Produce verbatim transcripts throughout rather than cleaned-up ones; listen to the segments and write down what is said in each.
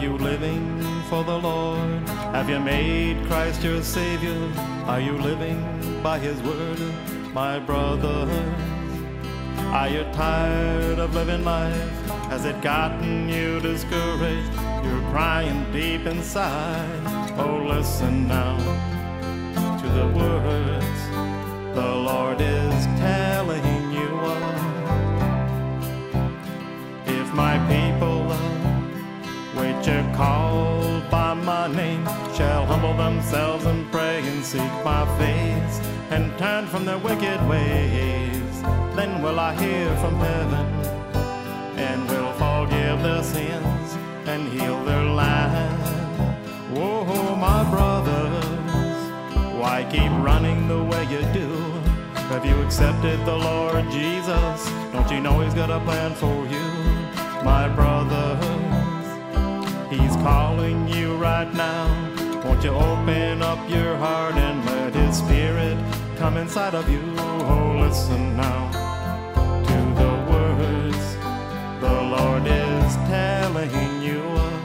you living for the Lord? Have you made Christ your Savior? Are you living by His word, my brothers? Are you tired of living life? Has it gotten you discouraged? You're crying deep inside. Oh, listen now to the words the Lord is telling you of. If my people, which are called by my name, shall humble themselves and pray and seek my face and turn from their wicked ways, then will I hear from heaven and will forgive their sins and heal their land. Whoa, my brothers, why keep running the way you do? Have you accepted the Lord Jesus? Don't you know He's got a plan for you, my brothers? He's calling you right now. Won't you open up your heart and let His Spirit come inside of you? Oh, listen now to the words the Lord is telling you of.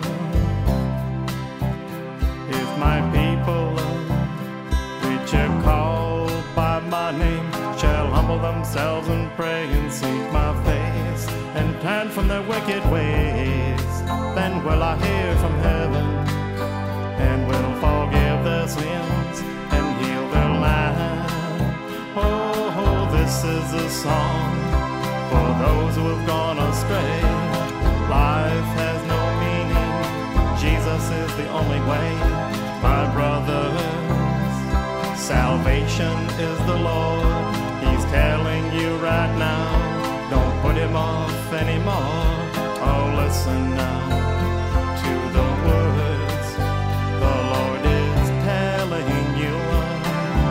If my people, which are called by my name, shall humble themselves and pray and seek my face and turn from their wicked ways, then will I hear from heaven and will forgive their sins and heal their land. Oh, oh, this is a song for those who have gone astray. Life has no meaning, Jesus is the only way, my brothers. Salvation is the Lord, He's telling you right now, don't put Him off anymore. Oh, listen now to the words the Lord is telling you of.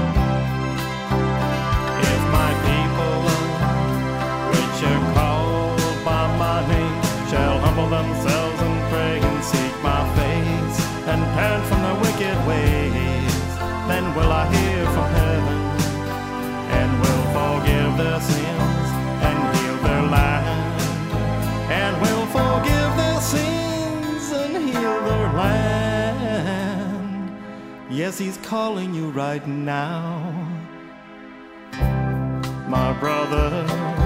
If my people, which are called by my name, shall humble themselves and pray and seek my face and turn from their wicked ways, then will I hear from heaven and will forgive their sins and heal their land, and will forgive their sins and heal their land. Yes, He's calling you right now, my brother.